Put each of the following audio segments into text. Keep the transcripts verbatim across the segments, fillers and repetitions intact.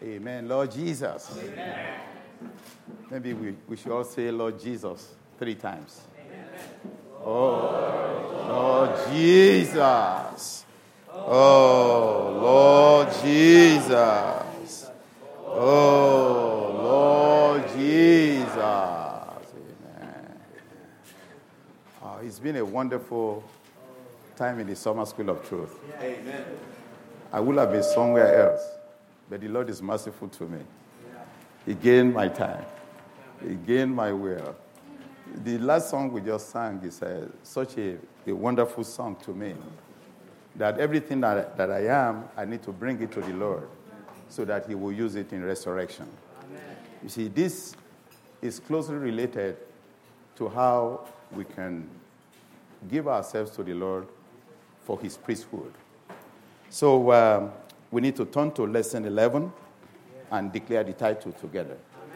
Amen. Lord Jesus. Amen. Maybe we, we should all say Lord Jesus three times. Amen. Oh, Lord Jesus. Oh, Lord Jesus. Oh, Lord Jesus. Amen. Oh, it's been a wonderful time in the Summer School of Truth. Amen. I would have been somewhere else, but the Lord is merciful to me. He gained my time. He gained my will. The last song we just sang is uh, such a, a wonderful song to me, that everything that, that I am, I need to bring it to the Lord so that he will use it in resurrection. Amen. You see, this is closely related to how we can give ourselves to the Lord for his priesthood. So um, we need to turn to lesson eleven and declare the title together.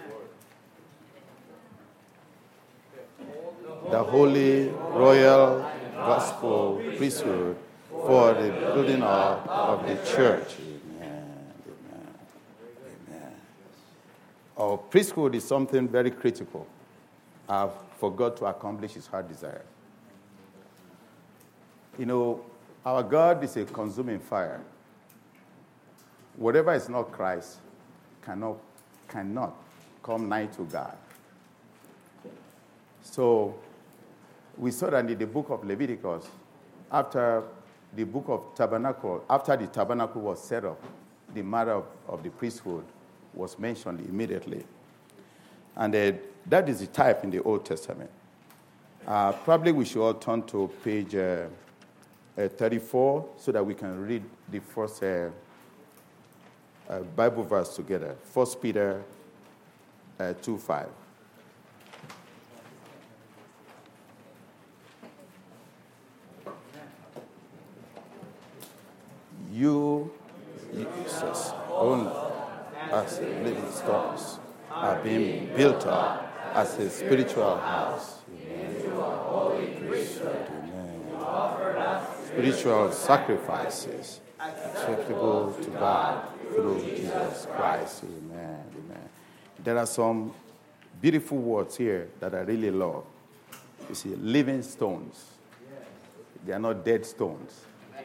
Amen. The Holy Royal Gospel Priesthood for the building up of the church. Amen. Amen. Amen. Our priesthood is something very critical uh, for God to accomplish his heart desire. You know, our God is a consuming fire. Whatever is not Christ cannot, cannot come nigh to God. So we saw that in the book of Leviticus, after the book of Tabernacle, after the tabernacle was set up, the matter of, of the priesthood was mentioned immediately. And uh, that is the type in the Old Testament. Uh, probably we should all turn to page uh, uh, thirty-four so that we can read the first uh, uh, Bible verse together. First Peter uh, two five. You, Jesus, only as living stones, are being built up as a spiritual house. Amen. Spiritual sacrifices acceptable to God through Jesus Christ. Amen. Amen. There are some beautiful words here that I really love. You see, living stones. They are not dead stones.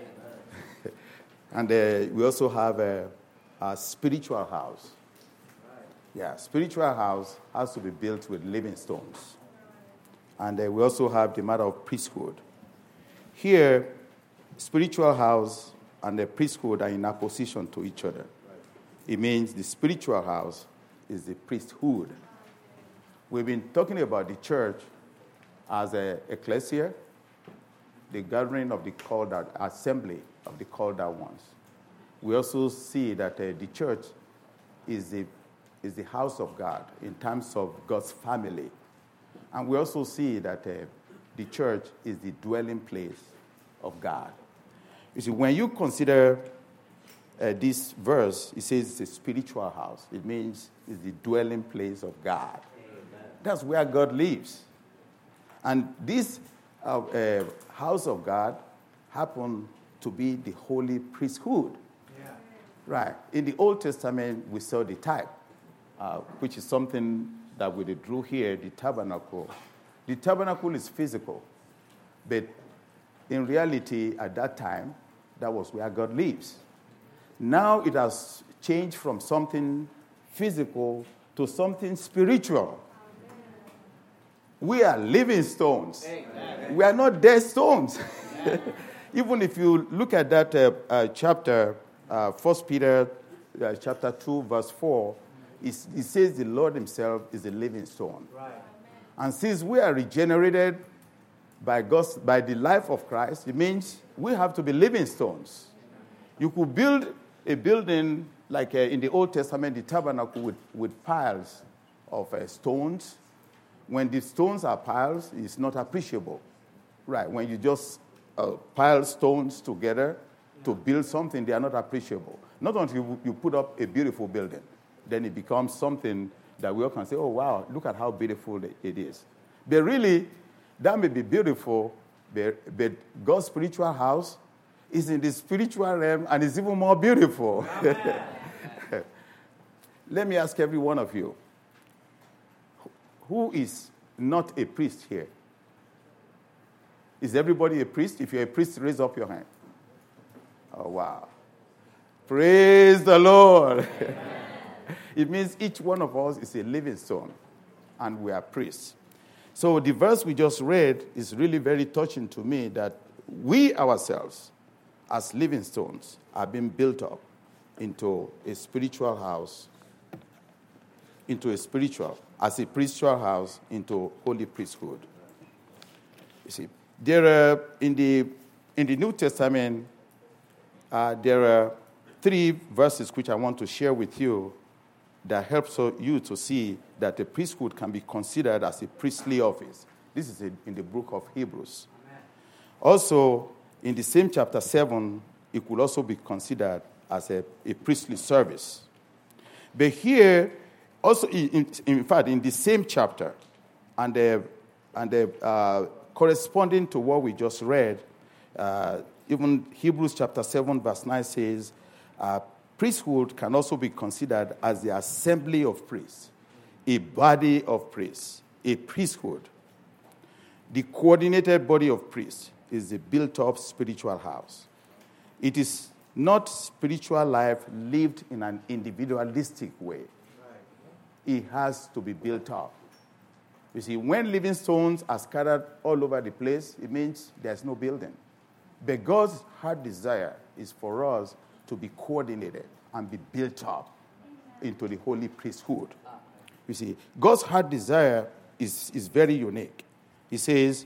And uh, we also have a, a spiritual house. Yeah, spiritual house has to be built with living stones. And uh, we also have the matter of priesthood. Here, spiritual house and the priesthood are in opposition to each other. It means the spiritual house is the priesthood. We've been talking about the church as a ecclesia, the gathering of the called out, assembly of the called out ones. We also see that uh, the church is the, is the house of God in terms of God's family. And we also see that uh, the church is the dwelling place of God. You see, when you consider uh, this verse, it says it's a spiritual house. It means it's the dwelling place of God. Amen. That's where God lives. And this uh, uh, house of God happened to be the holy priesthood. Yeah. Right. In the Old Testament, we saw the type, uh, which is something that we drew here, the tabernacle. The tabernacle is physical, but in reality, at that time, that was where God lives. Now it has changed from something physical to something spiritual. We are living stones. Amen. We are not dead stones. Even if you look at that uh, uh, chapter, uh, First Peter uh, chapter two, verse four, it, it says the Lord himself is a living stone. Right. And since we are regenerated by God's, by the life of Christ, it means we have to be living stones. You could build a building like uh, in the Old Testament, the tabernacle with, with piles of uh, stones. When the stones are piles, it's not appreciable. Right, when you just uh, pile stones together to build something, they are not appreciable. Not until you, you put up a beautiful building. Then it becomes something that we all can say, oh, wow, look at how beautiful it is. But really, that may be beautiful, but, but God's spiritual house is in the spiritual realm and it's even more beautiful. let me ask every one of you, who is not a priest here? Is everybody a priest? If you're a priest, raise up your hand. Oh, wow. Praise the Lord. It means each one of us is a living stone, and we are priests. So the verse we just read is really very touching to me, that we ourselves, as living stones, are being built up into a spiritual house, into a spiritual, as a spiritual house, into holy priesthood. You see, there are, in the, in the New Testament, uh, there are three verses which I want to share with you that helps you to see that the priesthood can be considered as a priestly office. This is in the book of Hebrews. Amen. Also, in the same chapter seven, it could also be considered as a, a priestly service. But here, also, in, in fact, in the same chapter, and, the, and the, uh, corresponding to what we just read, uh, even Hebrews chapter seven, verse nine says, uh, priesthood can also be considered as the assembly of priests, a body of priests, a priesthood. The coordinated body of priests is a built-up spiritual house. It is not spiritual life lived in an individualistic way. It has to be built up. You see, when living stones are scattered all over the place, it means there's no building. But God's heart desire is for us to be coordinated and be built up into the holy priesthood. You see, God's heart desire is, is very unique. He says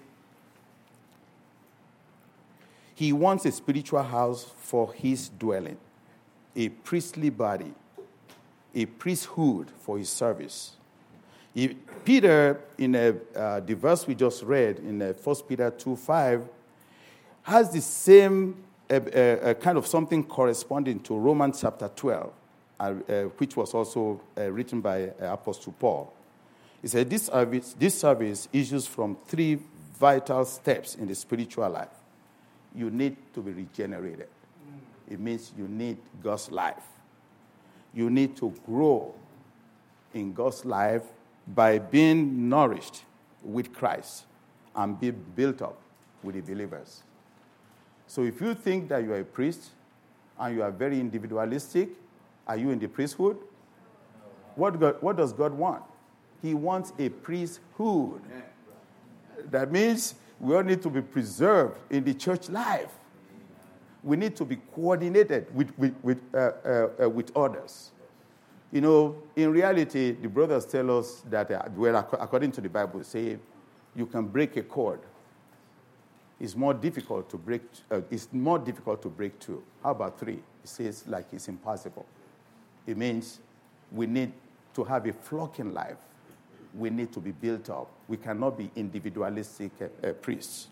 he wants a spiritual house for his dwelling, a priestly body, a priesthood for his service. He, Peter, in a, uh, the verse we just read, in uh, First Peter two five, has the same uh, uh, kind of something corresponding to Romans chapter twelve, uh, uh, which was also uh, written by uh, Apostle Paul. He said, this service, this service issues from three vital steps in the spiritual life. You need to be regenerated. It means you need God's life. You need to grow in God's life by being nourished with Christ and be built up with the believers. So if you think that you are a priest and you are very individualistic, are you in the priesthood? What, God, what does God want? He wants a priesthood. That means we all need to be preserved in the church life. We need to be coordinated with, with, with, uh, uh, uh, with others. You know, in reality, the brothers tell us that, uh, well, according to the Bible, say you can break a cord. It's more difficult to break. Uh, it's more difficult to break two. How about three? It says like it's impossible. It means we need to have a flocking life. We need to be built up. We cannot be individualistic uh, uh, priests.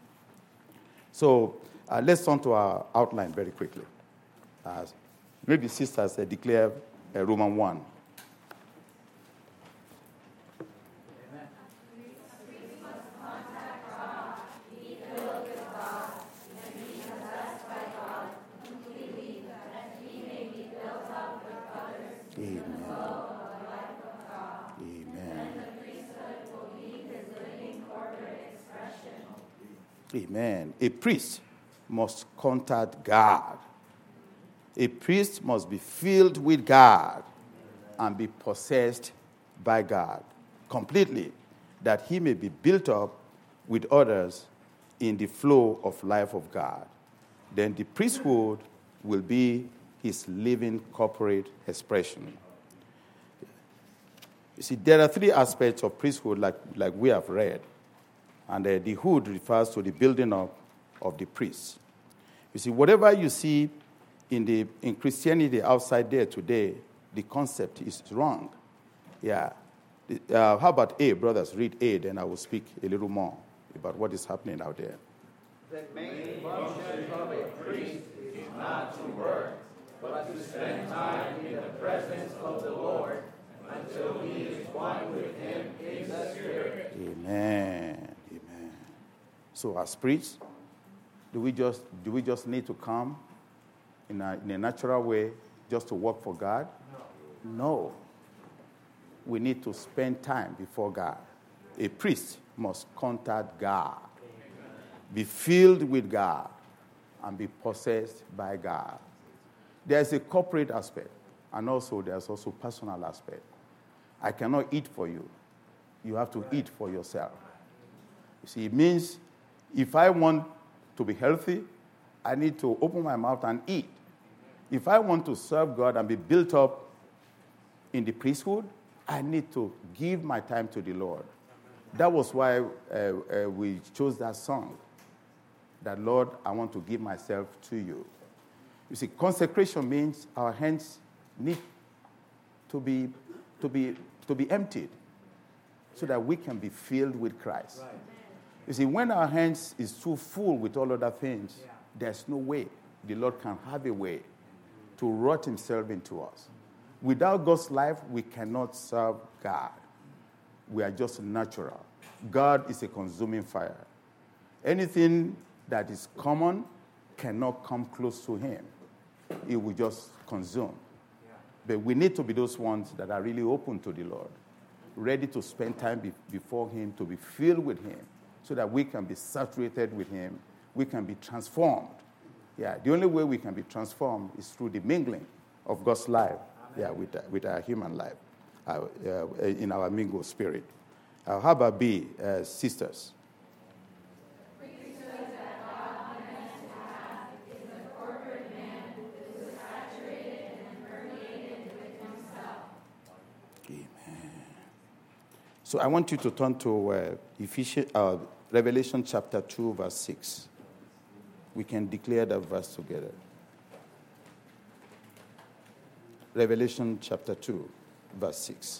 So uh, let's turn to our outline very quickly. Uh, maybe sisters uh, declare uh, Romans one. Amen. A priest must contact God. A priest must be filled with God and be possessed by God completely, that he may be built up with others in the flow of life of God. Then the priesthood will be his living corporate expression. You see, there are three aspects of priesthood like, like we have read. And uh, the hood refers to the building up of the priests. You see, whatever you see in the in Christianity outside there today, the concept is wrong. Yeah. Uh, how about A, brothers? Read A, then I will speak a little more about what is happening out there. The main function of a priest is not to work, but to spend time in the presence of the Lord until he is one with him in the Spirit. Amen. Amen. So as priests, do we just do we just need to come in a, in a natural way just to work for God? No. No. we need to spend time before God. A priest must contact God, be filled with God, and be possessed by God. There's a corporate aspect, and also there's also personal aspect. I cannot eat for you. You have to eat for yourself. You see, it means if I want to be healthy, I need to open my mouth and eat. If I want to serve God and be built up in the priesthood, I need to give my time to the Lord. That was why uh, uh, we chose that song, that, Lord, I want to give myself to you. You see, consecration means our hands need to be, to be, to be emptied so that we can be filled with Christ. Right. You see, when our hands is too full with all other things, yeah. there's no way the Lord can have a way to rot himself into us. Without God's life, we cannot serve God. We are just natural. God is a consuming fire. Anything that is common cannot come close to him. It will just consume. Yeah. But we need to be those ones that are really open to the Lord, ready to spend time be- before him, to be filled with him, so that we can be saturated with him. We can be transformed. Yeah, the only way we can be transformed is through the mingling of God's life, yeah, with, with our human life, uh, uh, in our mingle spirit. Uh, how about B, uh, sisters? So I want you to turn to uh, Ephesians, uh, Revelation chapter two, verse six. We can declare that verse together. Revelation chapter two, verse six.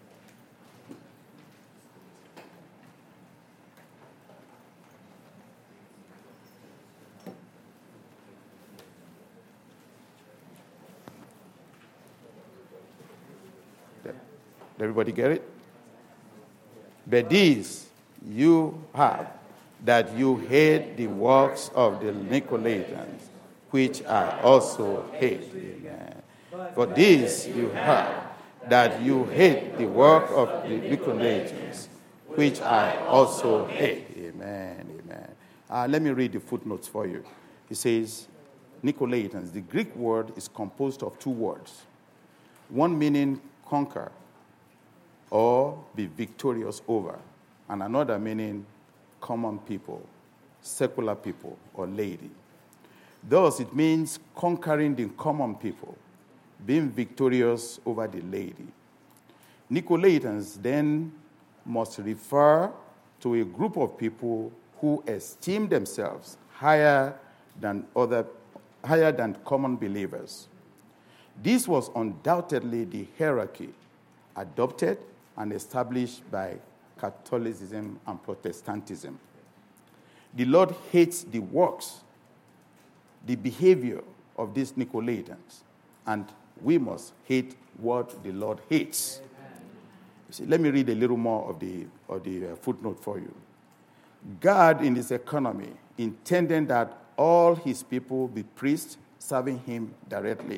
Did everybody get it? But these you have, that you hate the works of the Nicolaitans, which I also hate. Amen. For these you have, that you hate the work of the Nicolaitans, which I also hate. Amen. Amen. Uh, let me read the footnotes for you. It says, Nicolaitans, the Greek word is composed of two words. One meaning conquer, or be victorious over, and another meaning common people, secular people, or laity. Thus, it means conquering the common people, being victorious over the laity. Nicolaitans then must refer to a group of people who esteem themselves higher than other, higher than common believers. This was undoubtedly the hierarchy adopted and established by Catholicism and Protestantism. The Lord hates the works, the behavior of these Nicolaitans, and we must hate what the Lord hates. You see, let me read a little more of the, of the uh, footnote for you. God, in his economy, intended that all his people be priests serving him directly.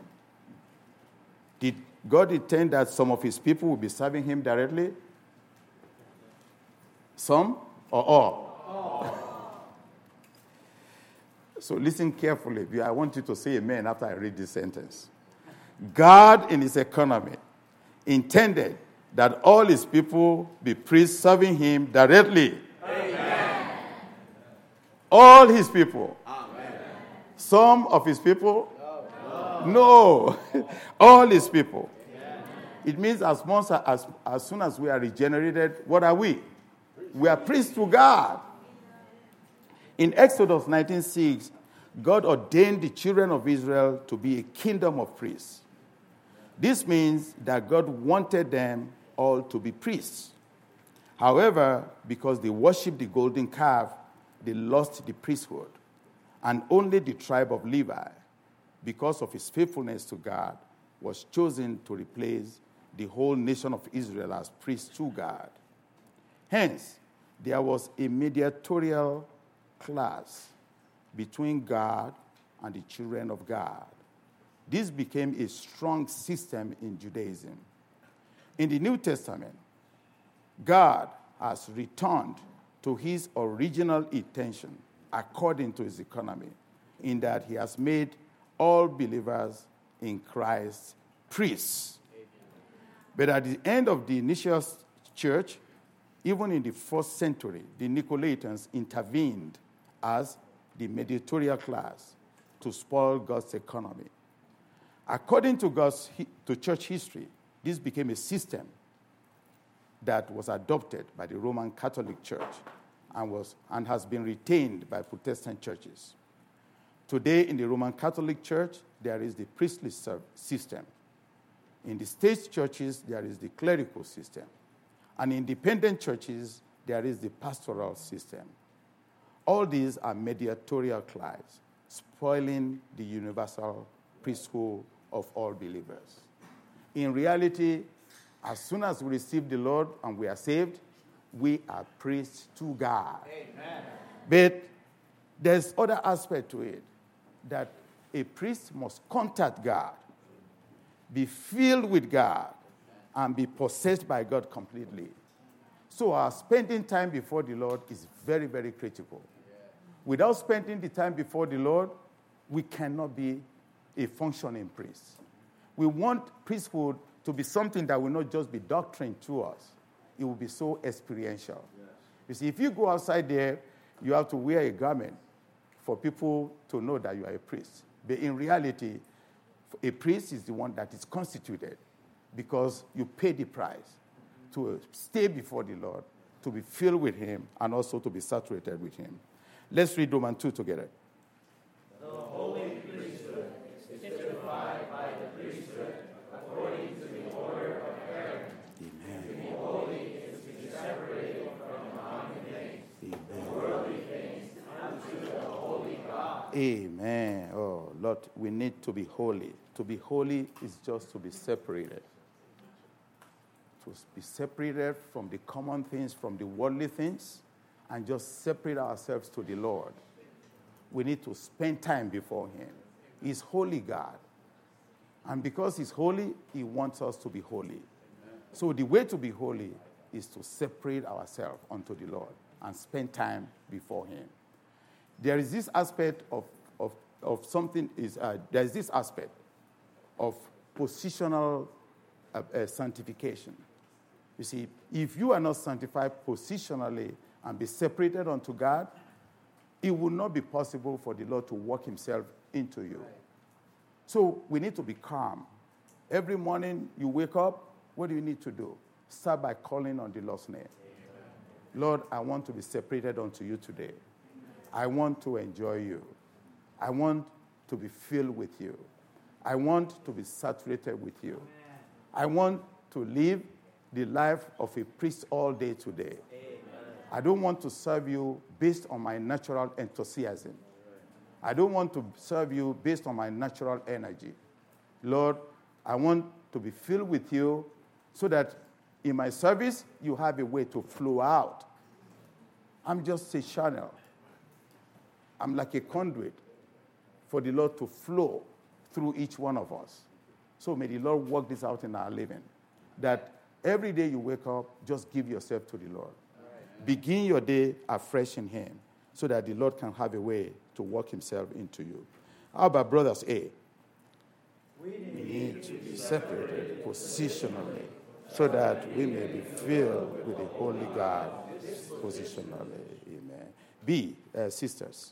Did God intend that some of his people will be serving him directly? Some or all? all. So listen carefully. I want you to say amen after I read this sentence. God, in his economy, intended that all his people be priests serving him directly. Amen. All his people. Amen. Some of his people? No. no. All his people. It means as, much as, as soon as we are regenerated, what are we? We are priests to God. In Exodus nineteen six, God ordained the children of Israel to be a kingdom of priests. This means that God wanted them all to be priests. However, because they worshipped the golden calf, they lost the priesthood. And only the tribe of Levi, because of his faithfulness to God, was chosen to replace the whole nation of Israel as priests to God. Hence, there was a mediatorial class between God and the children of God. This became a strong system in Judaism. In the New Testament, God has returned to his original intention according to his economy, in that he has made all believers in Christ priests. But at the end of the initial church, even in the first century, the Nicolaitans intervened as the mediatorial class to spoil God's economy. According to God's to church history, this became a system that was adopted by the Roman Catholic Church and was and has been retained by Protestant churches. Today, in the Roman Catholic Church, there is the priestly system. In the state churches, there is the clerical system. And in independent churches, there is the pastoral system. All these are mediatorial class, spoiling the universal priesthood of all believers. In reality, as soon as we receive the Lord and we are saved, we are priests to God. Amen. But there's other aspect to it, that a priest must contact God, be filled with God, and be possessed by God completely. So our spending time before the Lord is very, very critical. Without spending the time before the Lord, we cannot be a functioning priest. We want priesthood to be something that will not just be doctrine to us. It will be so experiential. Yes. You see, if you go outside there, you have to wear a garment for people to know that you are a priest. But in reality, a priest is the one that is constituted because you pay the price to stay before the Lord, to be filled with him, and also to be saturated with him. Let's read Romans two together. The holy priesthood is typified by the priesthood according to the order of Aaron. Amen. To be holy is to be separated from common things, Amen. worldly things, unto the holy God. Amen. Oh, Lord, we need to be holy. To be holy is just to be separated. To be separated from the common things, from the worldly things, and just separate ourselves to the Lord. We need to spend time before him. He's holy God. And because he's holy, he wants us to be holy. Amen. So the way to be holy is to separate ourselves unto the Lord and spend time before him. There is this aspect of, of, of something, is uh, there is this aspect of positional uh, uh, sanctification. You see, if you are not sanctified positionally and be separated unto God, it will not be possible for the Lord to work himself into you. So we need to be calm. Every morning you wake up, what do you need to do? Start by calling on the Lord's name. Amen. Lord, I want to be separated unto you today. I want to enjoy you. I want to be filled with you. I want to be saturated with you. Amen. I want to live the life of a priest all day today. Amen. I don't want to serve you based on my natural enthusiasm. I don't want to serve you based on my natural energy. Lord, I want to be filled with you so that in my service, you have a way to flow out. I'm just a channel. I'm like a conduit for the Lord to flow through each one of us. So may the Lord work this out in our living. That every day you wake up, just give yourself to the Lord. Right. Begin your day afresh in him so that the Lord can have a way to work himself into you. How about brothers A? We need, we need to be separated positionally so that we may be filled with the Holy God positionally. Amen. B, uh, sisters.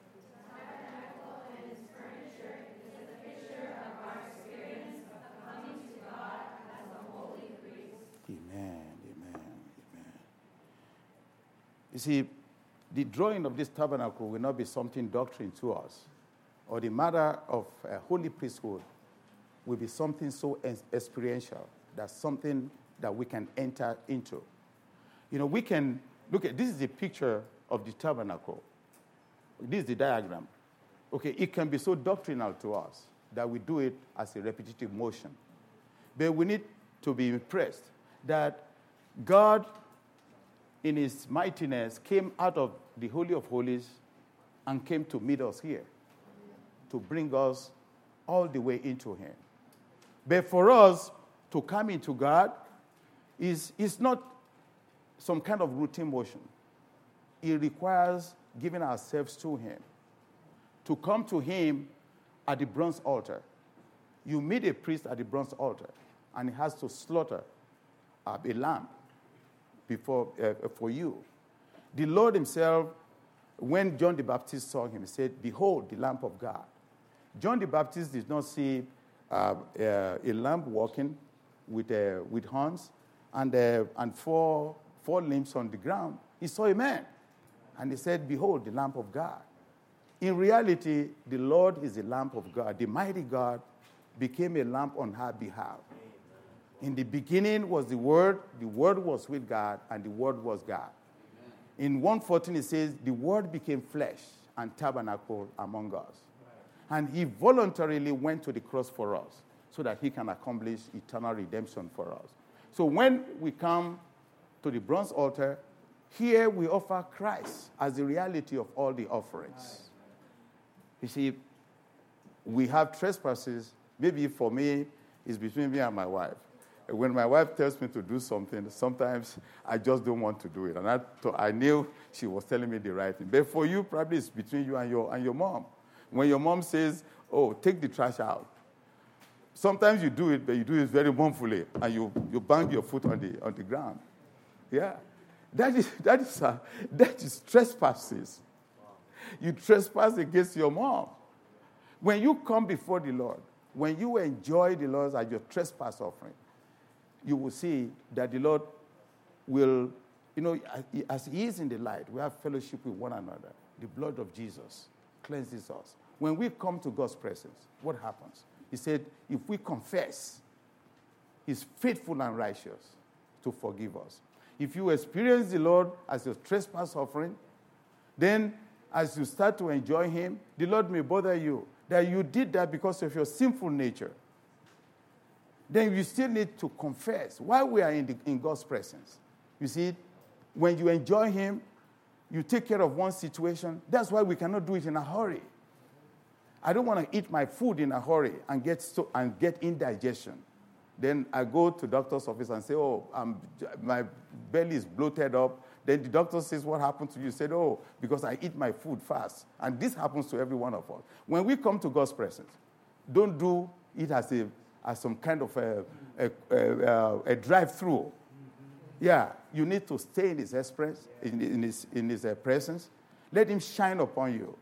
You see, the drawing of this tabernacle will not be something doctrine to us, or the matter of uh, holy priesthood will be something so experiential, that's something that we can enter into. You know, we can look at, this is a picture of the tabernacle. This is the diagram. Okay, it can be so doctrinal to us that we do it as a repetitive motion. But we need to be impressed that God, in his mightiness, came out of the Holy of Holies and came to meet us here, to bring us all the way into him. But for us to come into God, is, is not some kind of routine motion. It requires giving ourselves to him. To come to him at the bronze altar. You meet a priest at the bronze altar, and he has to slaughter uh, a lamb before, uh, for you. The Lord himself, when John the Baptist saw him, he said, "Behold, the Lamb of God." John the Baptist did not see uh, uh, a lamb walking with, uh, with horns and, uh, and four, four limbs on the ground. He saw a man, and he said, "Behold, the Lamb of God." In reality, the Lord is the Lamb of God. The mighty God became a lamb on her behalf. In the beginning was the Word, the Word was with God, and the Word was God. In one fourteen, it says, "The Word became flesh and tabernacled among us." And he voluntarily went to the cross for us so that he can accomplish eternal redemption for us. So when we come to the bronze altar, here we offer Christ as the reality of all the offerings. You see, we have trespasses. Maybe for me, it's between me and my wife. When my wife tells me to do something, sometimes I just don't want to do it. And I, th- I knew she was telling me the right thing. But for you, probably it's between you and your, and your mom. When your mom says, "Oh, take the trash out," sometimes you do it, but you do it very mournfully, and you, you bang your foot on the, on the ground. Yeah. That is, that is, uh, that is trespasses. You trespass against your mom. When you come before the Lord, when you enjoy the Lord as your trespass offering, you will see that the Lord will, you know, as he is in the light, we have fellowship with one another. The blood of Jesus cleanses us. When we come to God's presence, what happens? He said, if we confess, he's faithful and righteous to forgive us. If you experience the Lord as your trespass offering, then as you start to enjoy him, the Lord may bother you that you did that because of your sinful nature. Then you still need to confess while we are in, the, in God's presence. You see, when you enjoy him, you take care of one situation. That's why we cannot do it in a hurry. I don't want to eat my food in a hurry and get so, and get indigestion. Then I go to doctor's office and say, "Oh, I'm, my belly is bloated up." Then the doctor says, "What happened to you?" You said, "Oh, because I eat my food fast." And this happens to every one of us. When we come to God's presence, don't do it as a as some kind of a, a, a, a drive-through. Yeah, you need to stay in his express, in, in his, in his uh, presence. Let him shine upon you.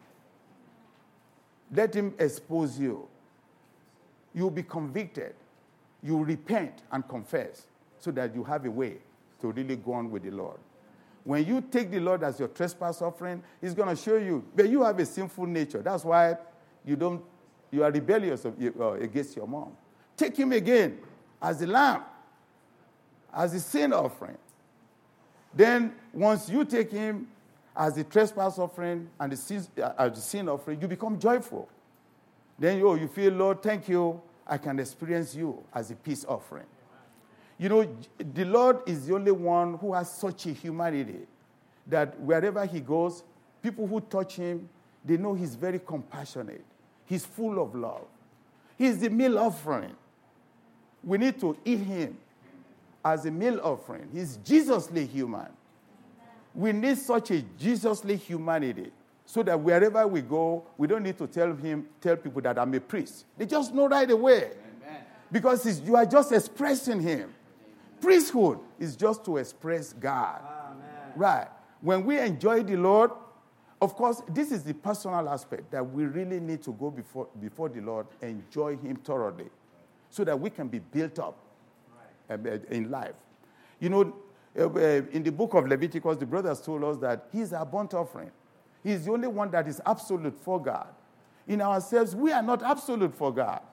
Let him expose you. You'll be convicted. You repent and confess so that you have a way to really go on with the Lord. When you take the Lord as your trespass offering, he's going to show you, but you have a sinful nature. That's why you don't, you are rebellious against your mom. Take him again as the lamb, as the sin offering. Then once you take him as the trespass offering and the sin, uh, as the sin offering, you become joyful. Then you, you feel, "Lord, thank you. I can experience you as a peace offering." You know, the Lord is the only one who has such a humanity that wherever he goes, people who touch him, they know he's very compassionate. He's full of love. He's the meal offering. We need to eat him as a meal offering. He's Jesusly human. We need such a Jesusly humanity so that wherever we go, we don't need to tell him, tell people that I'm a priest. They just know right away. Amen. Because it's, you are just expressing him. Amen. Priesthood is just to express God. Amen. Right. When we enjoy the Lord, of course, this is the personal aspect that we really need to go before, before the Lord, enjoy him thoroughly so that we can be built up right. in life. You know, in the book of Leviticus, the brothers told us that he's our burnt offering. He's the only one that is absolute for God. In ourselves, we are not absolute for God.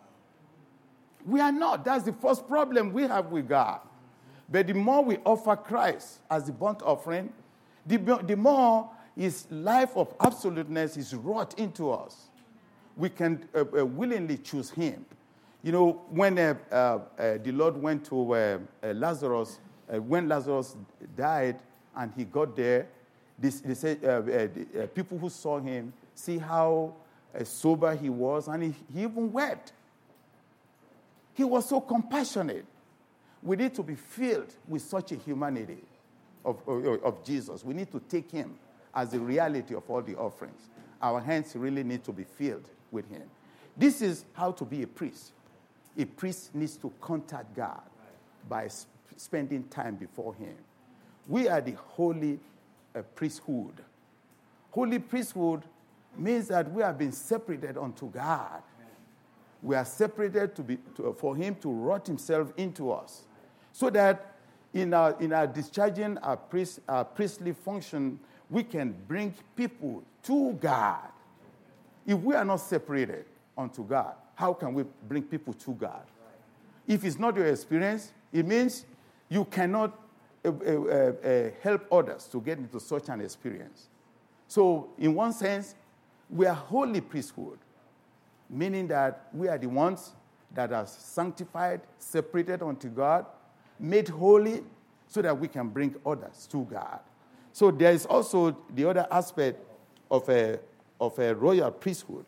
We are not. That's the first problem we have with God. But the more we offer Christ as the burnt offering, the, the more his life of absoluteness is wrought into us. We can uh, uh, willingly choose him. You know, when uh, uh, uh, the Lord went to uh, uh, Lazarus, uh, when Lazarus died and he got there, they, they said, uh, uh, the, uh, people who saw him, see how uh, sober he was, and he, he even wept. He was so compassionate. we need to be filled with such a humanity of, of, of Jesus. We need to take him as the reality of all the offerings. Our hands really need to be filled with him. This is how to be a priest. A priest needs to contact God by sp- spending time before him. We are the holy uh, priesthood. Holy priesthood means that we have been separated unto God. We are separated to be, to, for him to wrought himself into us, so that in our, in our discharging our, priest, our priestly function, we can bring people to God. If we are not separated unto God, how can we bring people to God? If it's not your experience, it means you cannot uh, uh, uh, help others to get into such an experience. So, in one sense, we are holy priesthood, meaning that we are the ones that are sanctified, separated unto God, made holy, so that we can bring others to God. So there is also the other aspect of a, of a royal priesthood.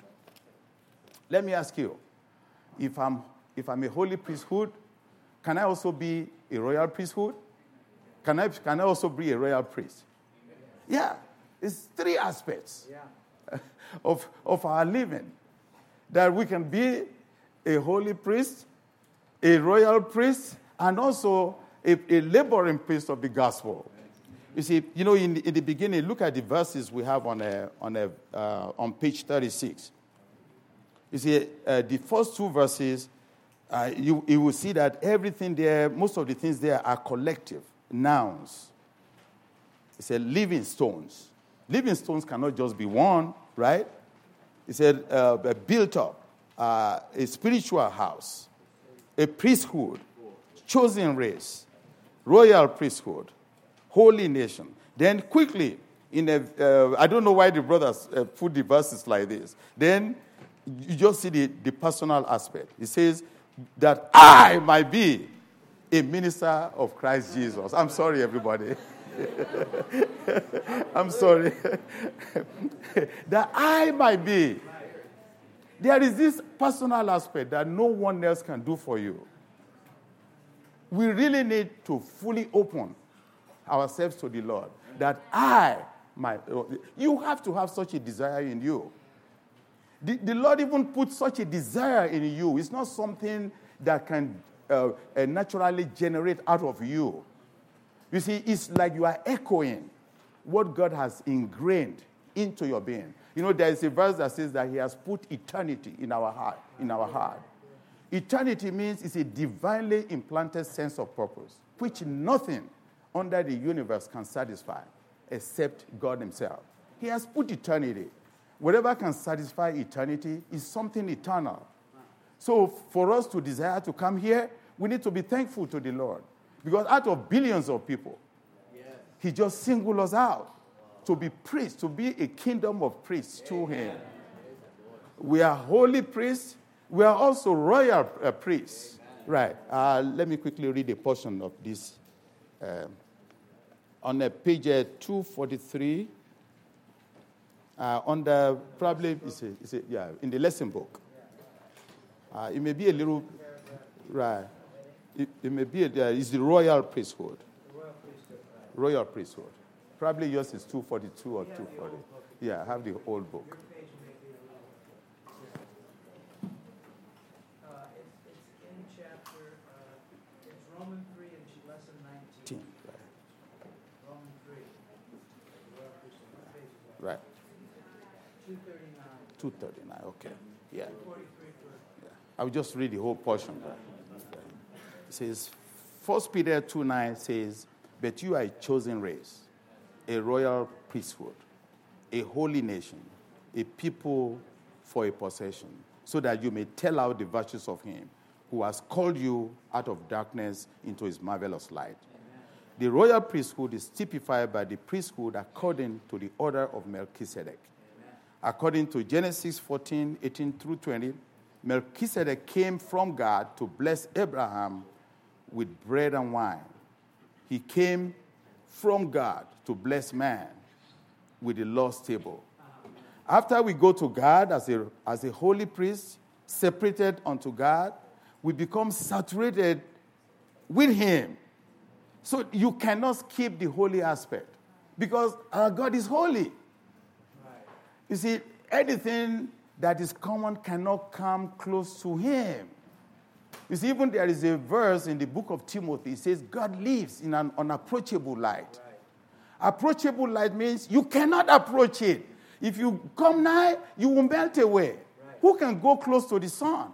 Let me ask you, if I'm, if I'm a holy priesthood, can I also be a royal priesthood? Can I, can I also be a royal priest? Yeah, it's three aspects yeah. of, of our living. That we can be a holy priest, a royal priest, and also a, a laboring priest of the gospel. You see, you know, in the, in the beginning, look at the verses we have on a, on a, uh, on page thirty-six. You see, uh, the first two verses, uh, you, you will see that everything there, most of the things there are collective nouns. It said living stones. Living stones cannot just be one, right? It said uh, built up uh, a spiritual house, a priesthood, chosen race, royal priesthood, holy nation. Then quickly, in a, uh, I don't know why the brothers uh, put the verses like this. Then you just see the, the personal aspect. It says that I might be a minister of Christ Jesus. I'm sorry, everybody. I'm sorry. That I might be. There is this personal aspect that no one else can do for you. We really need to fully open ourselves to the Lord. That I might. You have to have such a desire in you. The, the Lord even put such a desire in you. It's not something that can uh, uh, naturally generate out of you. You see, it's like you are echoing what God has ingrained into your being. You know, there is a verse that says that he has put eternity in our heart. In our heart. Eternity means it's a divinely implanted sense of purpose, which nothing under the universe can satisfy except God himself. He has put eternity. Whatever can satisfy eternity is something eternal. So for us to desire to come here, we need to be thankful to the Lord. Because out of billions of people, yes. he just singled us out to be priests, to be a kingdom of priests to him. We are holy priests. We are also royal uh, priests. Right. Uh, let me quickly read a portion of this. Uh, on uh, page uh, two forty-three, uh, on the, probably, it's a, it's a, yeah, in the lesson book. Uh, it may be a little, right. It, it may be, a, uh, it's the royal priesthood. Royal priesthood. Right. Royal priesthood. Probably yours is two forty-two or two forty. Yeah, I have the old book. Uh, it's, it's in chapter, uh, it's Romans three and lesson nineteen. Right. Romans three. Royal priesthood. What page is that? Right. two thirty-nine. two thirty-nine, okay. Yeah. two forty-three for yeah. I will just read the whole portion. Right? It says, First Peter two nine says, but you are a chosen race, a royal priesthood, a holy nation, a people for a possession, so that you may tell out the virtues of him who has called you out of darkness into his marvelous light. Amen. The royal priesthood is typified by the priesthood according to the order of Melchizedek. Amen. According to Genesis fourteen, eighteen through twenty, Melchizedek came from God to bless Abraham with bread and wine. He came from God to bless man with the Lord's table. After we go to God as a, as a holy priest, separated unto God, we become saturated with him. So you cannot skip the holy aspect because our God is holy. Right. You see, anything that is common cannot come close to him. You see, even there is a verse in the book of Timothy. It says, God lives in an unapproachable light. Right. Approachable light means you cannot approach it. If you come nigh, you will melt away. Right. Who can go close to the sun?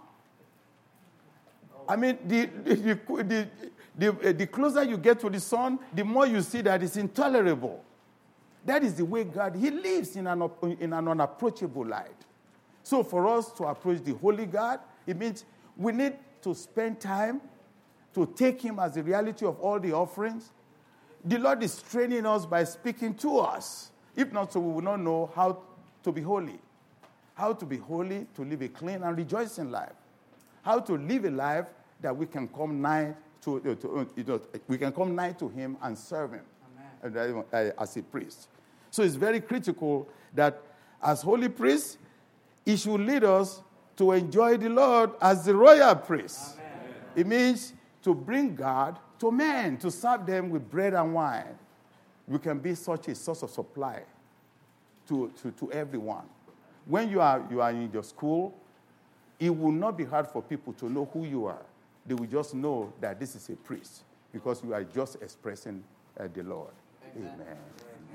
I mean, the, the, the, the, the closer you get to the sun, the more you see that it's intolerable. That is the way God, he lives in an, in an unapproachable light. So for us to approach the holy God, it means we need to spend time to take him as the reality of all the offerings. The Lord is training us by speaking to us. If not so, we will not know how to be holy. How to be holy, to live a clean and rejoicing life. How to live a life that we can come nigh to, uh, to uh, you know, we can come nigh to him and serve him uh, uh, as a priest. So it's very critical that as holy priests, he should lead us to enjoy the Lord as the royal priest. Amen. It means to bring God to men, to serve them with bread and wine. We can be such a source of supply to, to, to everyone. When you are, you are in your school, it will not be hard for people to know who you are. They will just know that this is a priest because you are just expressing uh, the Lord. Amen. Amen. Amen.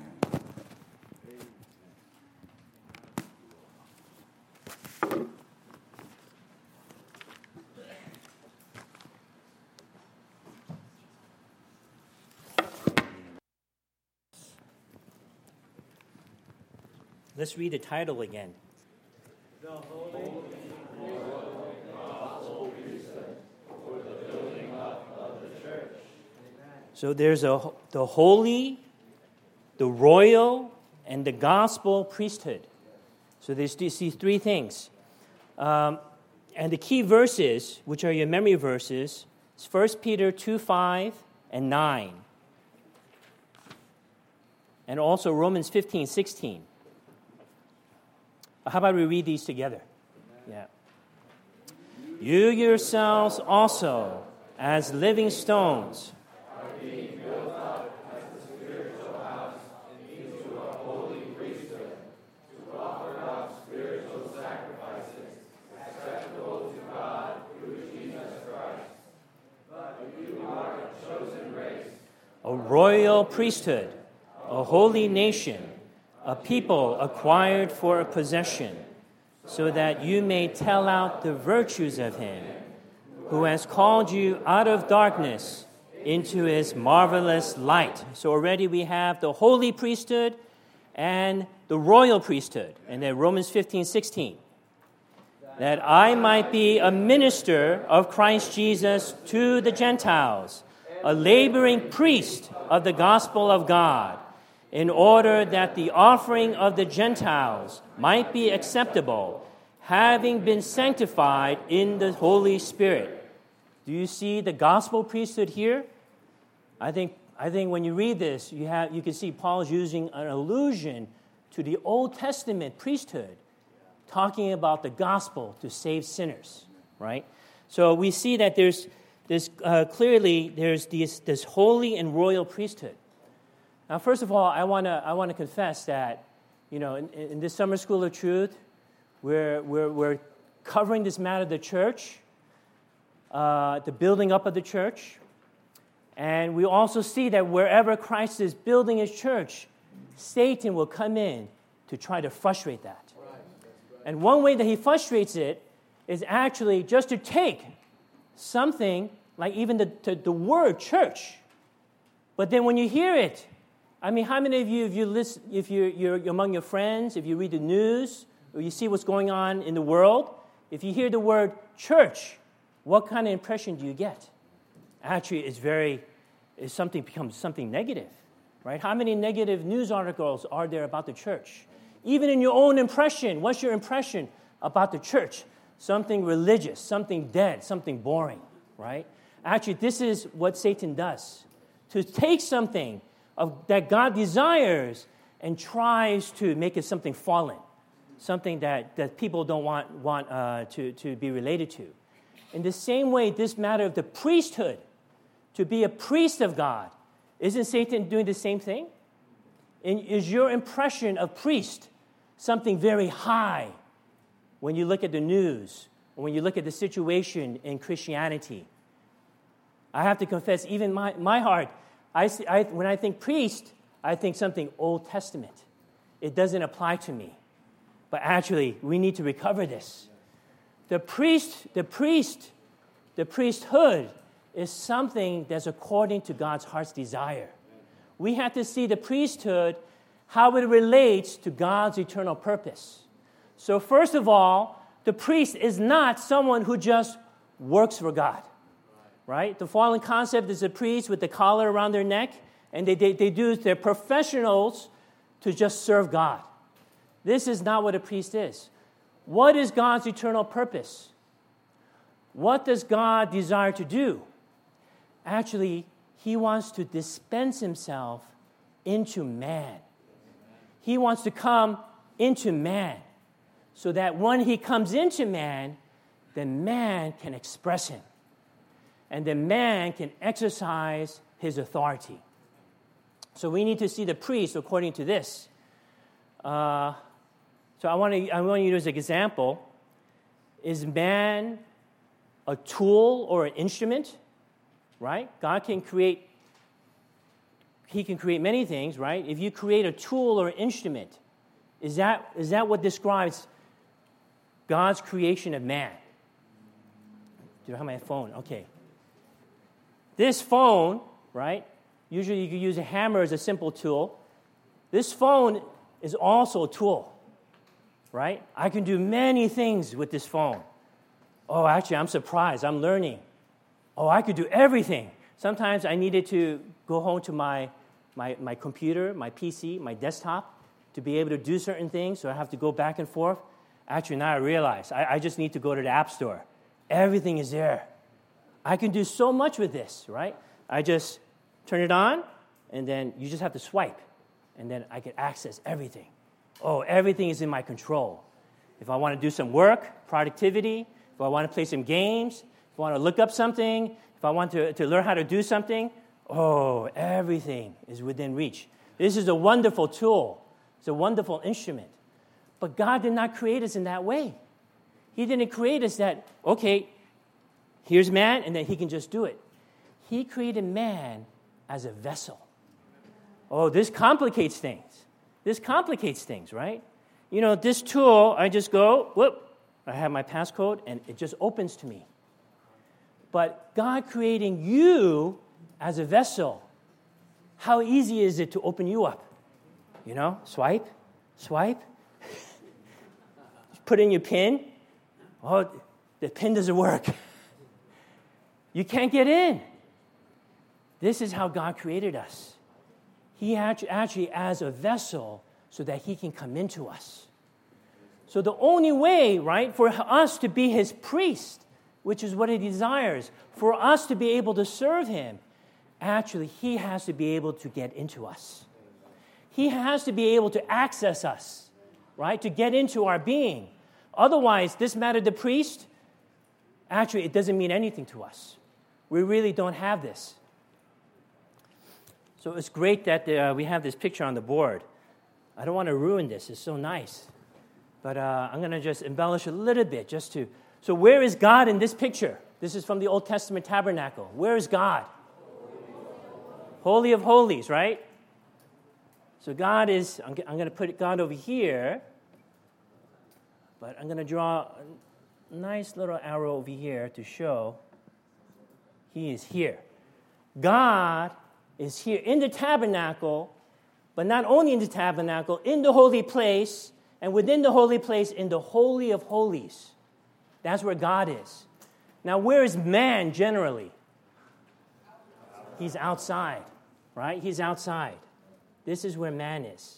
Let's read the title again. The Holy So there's a, the holy, the royal, and the gospel priesthood. So there's these three things. Um, and the key verses, which are your memory verses, is First Peter two, five, and nine. And also Romans fifteen, sixteen. How about we read these together? Yeah. You yourselves also, as living stones, are being built up as a spiritual house into a holy priesthood, to offer up spiritual sacrifices acceptable to God through Jesus Christ. But you are a chosen race, a royal priesthood, a holy nation, a people acquired for a possession, so that you may tell out the virtues of him who has called you out of darkness into his marvelous light. So already we have the holy priesthood and the royal priesthood. And then Romans fifteen, sixteen. That I might be a minister of Christ Jesus to the Gentiles, a laboring priest of the gospel of God, in order that the offering of the Gentiles might be acceptable, having been sanctified in the Holy Spirit. Do you see the gospel priesthood here? I think I think when you read this, you have you can see Paul's using an allusion to the Old Testament priesthood, talking about the gospel to save sinners, right? So we see that there's this uh, clearly there's this this holy and royal priesthood. Now, first of all, I want to I want to confess that, you know, in, in this Summer School of Truth, we're we're, we're covering this matter of the church, uh, the building up of the church, and we also see that wherever Christ is building his church, Satan will come in to try to frustrate that. And one way that he frustrates it is actually just to take something like even the, the, the word church, but then when you hear it, I mean, how many of you, if you listen, if you're, you're among your friends, if you read the news, or you see what's going on in the world, if you hear the word church, what kind of impression do you get? Actually, it's very, it's something becomes something negative, right? How many negative news articles are there about the church? Even in your own impression, what's your impression about the church? Something religious, something dead, something boring, right? Actually, this is what Satan does. To take something of, that God desires and tries to make it something fallen, something that, that people don't want, want uh, to, to be related to. In the same way, this matter of the priesthood, to be a priest of God. Isn't Satan doing the same thing? And is your impression of priest something very high when you look at the news or when you look at the situation in Christianity? I have to confess, even my, my heart, I, see, I when I think priest, I think something Old Testament. It doesn't apply to me. But actually, we need to recover this. The priest, the priest, the priesthood is something that's according to God's heart's desire. We have to see the priesthood, how it relates to God's eternal purpose. So first of all, the priest is not someone who just works for God, right? The fallen concept is a priest with the collar around their neck, and they, they, they do, they're professionals to just serve God. This is not what a priest is. What is God's eternal purpose? What does God desire to do? Actually, he wants to dispense himself into man. He wants to come into man so that when he comes into man, then man can express him. And then man can exercise his authority. So we need to see the priest according to this. Uh, so I want to I want to use an example. Is man a tool or an instrument? Right? God can create, he can create many things, right? If you create a tool or an instrument, is that is that what describes God's creation of man? Do I have my phone? Okay. This phone, right? Usually you can use a hammer as a simple tool. This phone is also a tool, right? I can do many things with this phone. Oh, actually, I'm surprised. I'm learning. Oh, I could do everything. Sometimes I needed to go home to my, my, my computer, my P C, my desktop to be able to do certain things, so I have to go back and forth. Actually, now I realize I, I just need to go to the App Store. Everything is there. I can do so much with this, right? I just turn it on, and then you just have to swipe, and then I can access everything. Oh, everything is in my control. If I want to do some work, productivity, if I want to play some games, if I want to look up something, if I want to, to learn how to do something, oh, everything is within reach. This is a wonderful tool. It's a wonderful instrument. But God did not create us in that way. He didn't create us that, okay, here's man, and then he can just do it. He created man as a vessel. Oh, this complicates things. This complicates things, right? You know, this tool, I just go, whoop, I have my passcode, and it just opens to me. But God creating you as a vessel, how easy is it to open you up? You know, swipe, swipe, put in your PIN. Oh, the PIN doesn't work. You can't get in. This is how God created us. He actually as a vessel so that he can come into us. So the only way, right, for us to be his priest, which is what he desires, for us to be able to serve him, actually, he has to be able to get into us. He has to be able to access us, right, to get into our being. Otherwise, this matter, the priest, actually, it doesn't mean anything to us. We really don't have this. So it's great that uh, we have this picture on the board. I don't want to ruin this. It's so nice. But uh, I'm going to just embellish a little bit just to... So where is God in this picture? This is from the Old Testament tabernacle. Where is God? Holy of Holies, right? So God is... I'm, I'm going to put God over here. But I'm going to draw a nice little arrow over here to show he is here. God is here in the tabernacle, but not only in the tabernacle, in the holy place, and within the holy place, in the Holy of Holies. That's where God is. Now, where is man generally? He's outside, right? He's outside. This is where man is.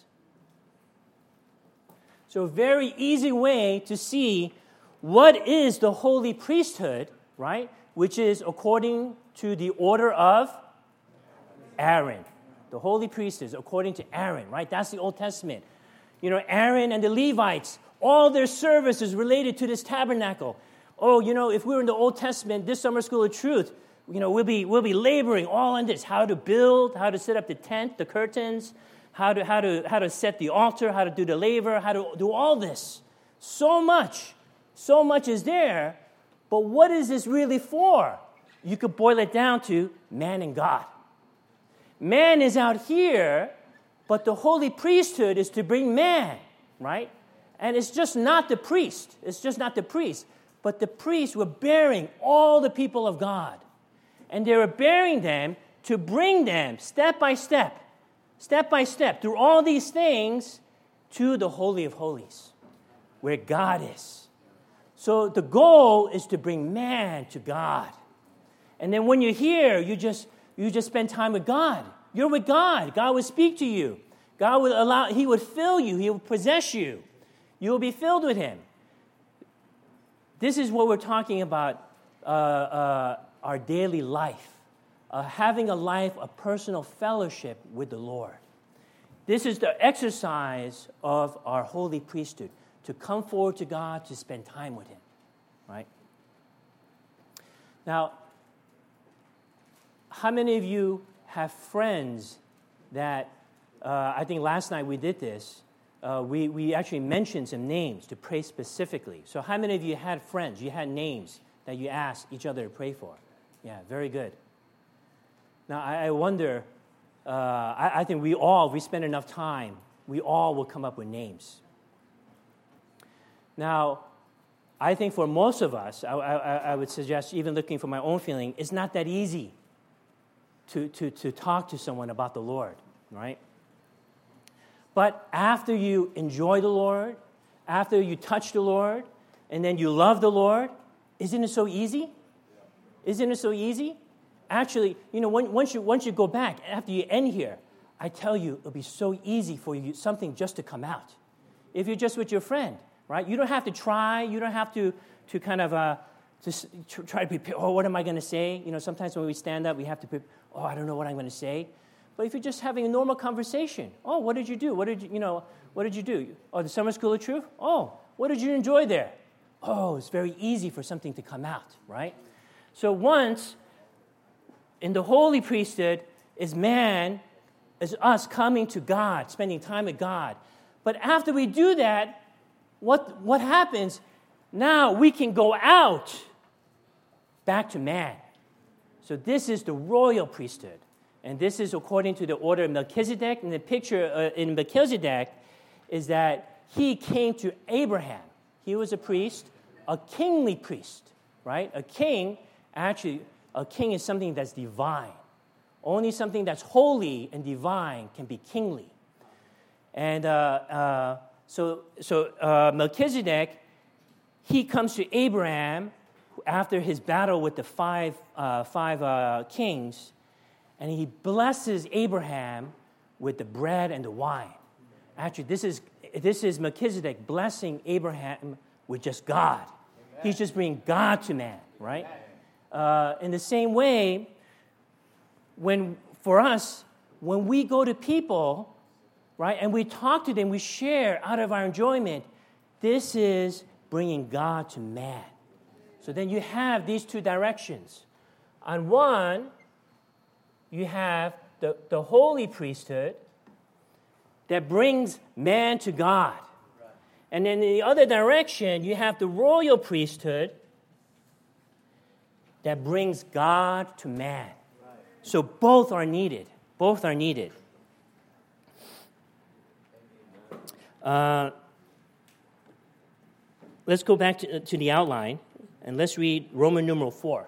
So a very easy way to see what is the holy priesthood, right? Which is according to the order of Aaron. The holy priesthood is according to Aaron, right? That's the Old Testament. You know, Aaron and the Levites, all their service is related to this tabernacle. Oh, you know, if we were in the Old Testament, this summer school of truth, you know, we'll be we'll be laboring all on this: how to build, how to set up the tent, the curtains, how to how to how to set the altar, how to do the labor, how to do all this. So much, so much is there. But what is this really for? You could boil it down to man and God. Man is out here, but the holy priesthood is to bring man, right? And it's just not the priest. It's just not the priest. But the priests were bearing all the people of God. And they were bearing them to bring them step by step, step by step, through all these things to the Holy of Holies, where God is. So the goal is to bring man to God. And then when you're here, you just you just spend time with God. You're with God. God would speak to you. God would allow, He would fill you. He would possess you. You will be filled with Him. This is what we're talking about, uh, uh, our daily life. Uh, having a life of personal fellowship with the Lord. This is the exercise of our holy priesthood, to come forward to God, to spend time with Him, right? Now, how many of you have friends that, uh, I think last night we did this, uh, we, we actually mentioned some names to pray specifically. So how many of you had friends, you had names that you asked each other to pray for? Yeah, very good. Now, I, I wonder, uh, I, I think we all, if we spend enough time, we all will come up with names. Now, I think for most of us, I, I, I would suggest, even looking for my own feeling, it's not that easy to, to, to talk to someone about the Lord, right? But after you enjoy the Lord, after you touch the Lord, and then you love the Lord, isn't it so easy? Isn't it so easy? Actually, you know, when, once you once you go back, after you end here, I tell you, it'll be so easy for you, something just to come out. If you're just with your friend, right? You don't have to try. You don't have to, to kind of uh, just try to prepare, oh, what am I going to say? You know, sometimes when we stand up, we have to prepare, oh, I don't know what I'm going to say. But if you're just having a normal conversation, oh, what did you do? What did you, you know, what did you do? Oh, the Summer School of Truth? Oh, what did you enjoy there? Oh, it's very easy for something to come out, right? So once in the holy priesthood is man, is us coming to God, spending time with God. But after we do that, what, what happens? Now we can go out back to man. So this is the royal priesthood. And this is according to the order of Melchizedek. And the picture uh, in Melchizedek is that he came to Abraham. He was a priest, a kingly priest, right? A king, actually, a king is something that's divine. Only something that's holy and divine can be kingly. And uh, uh, so, so uh, Melchizedek, he comes to Abraham after his battle with the five, uh, five uh, kings, and he blesses Abraham with the bread and the wine. Actually, this is this is Melchizedek blessing Abraham with just God. Amen. He's just bringing God to man, right? Uh, in the same way, when for us, when we go to people, right, and we talk to them, we share out of our enjoyment, this is bringing God to man. So then you have these two directions. On one, you have the, the holy priesthood that brings man to God. And then in the other direction, you have the royal priesthood that brings God to man. So both are needed. Both are needed. Uh, let's go back to, to the outline, and let's read Roman numeral four.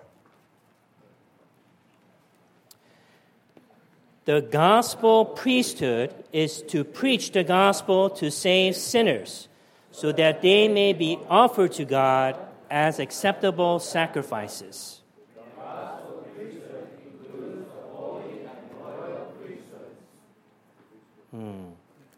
The gospel priesthood is to preach the gospel to save sinners, so that they may be offered to God as acceptable sacrifices. The gospel priesthood includes the holy and royal priesthoods. Hmm.